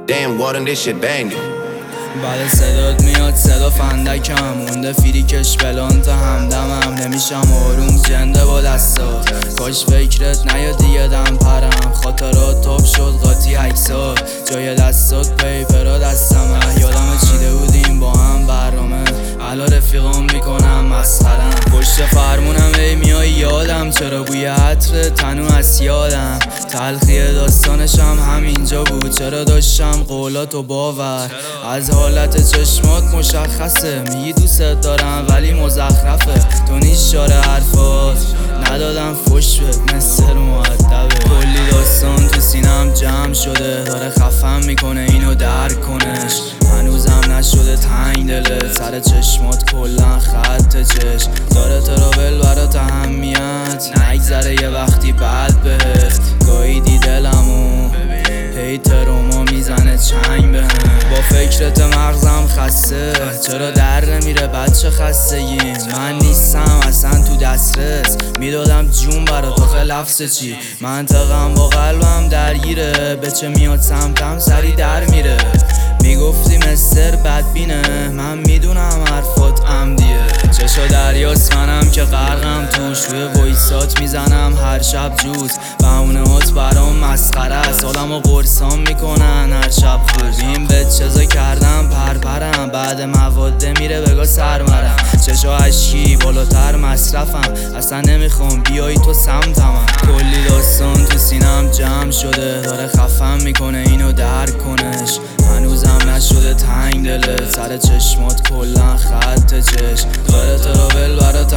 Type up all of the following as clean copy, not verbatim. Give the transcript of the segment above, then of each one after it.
Damn, Walden, this shit banging. بعد صدات میاد صدا فندکم مونده فریکش بلان تا همدمم نمیشم آروم زنده با دستات کاش فکرت نیاد دیگه دم پرم خاطرات تاب شد قاطی عکسات جای دستات پیپرا دستمه یادم چیده بودیم با هم برنامه الان رفیقام میکنم مسخرم پشت فرمونم ای میای یادم چرا بوی عطر تنو از یادم تلخی داستانشم همینجا بود چرا داشتم قولاتو باور از حالت چشمات مشخصه میگی دوست دارم ولی مزخرفه تو نیشاره حرفات ندادم فش بد مستر مؤدبه کلی داستان تو سینم جمع شده داره خفم میکنه اینو درک کنش هنوزم نشده تنگ دلت سر چشمات کلن خط چشم داره ترابل برات اهمیت نگذره یه وقتی بعد بهت گاهی دلمو هی تروما میزنه چنگ بهم با فکرت مغزم خسته چرا در نمیره بچه خستگی من نیستم اصلا تو دسترس میدادم جون برات آخه لفظ چی منطقم با قلبم درگیره به چه میاد سمتم سری در میره میگفتی مستر بدبینه من میدونم حرفات عمدیه چشا دریاست منم که غرقم توش روی وایسات میزنم هر شب جوز بهونه هات برام مسخره است حالمو قرصام میکنن هر شب خوب این به چیزا کردم پرپرم بعد مواده میره بگا سرمرم چشا عشقی بالاتر مصرفم اصلا نمیخوام بیایی تو سمتم کلی داستان تو سینم جمع شده داره خفم میکنه اینو درک کنش هنوزم نشده تنگ دلت سر چشمات کلن خط چشم داره ترابل برات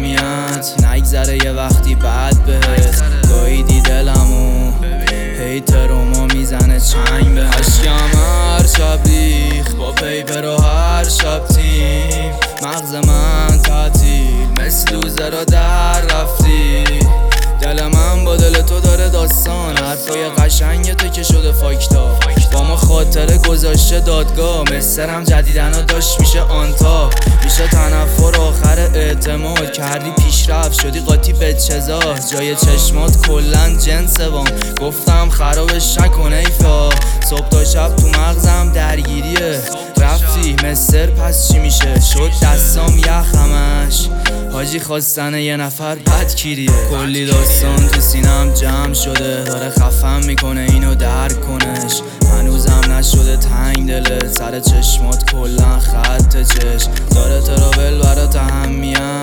اهمیت نگذره یه وقتی بعد بهت گاهی دلمو هی تروما میزنه چنگ به عشقم هر شب ریخ با پیپر و هر شب تیم مغز من تعطیل مثل لوزه را در رفتی دل من با دل تو داره داستان حرفای قشنگ تو که شده فاکتا با ما خاطره گذاشته دادگاه مسترم جدیدنا داشت میشه آنتا میشه تنفر آخر اعتماد کردی پیشرفت شدی قاطی به چزا جای چشمات کلن جنس وام گفتم خرابش نکنه ایفا صبح تا شب تو مغزم درگیریه رفتی مستر پس چی میشه شد دستام یخ همش حاجی خواستن یه نفر بد کیریه کلی داستان تو سینم جمع شده داره خفم میکنه اینو درک کنش هنوزم نشده تنگ دلت سر چشمات کلن خط چشم داره ترابل برات اهمیت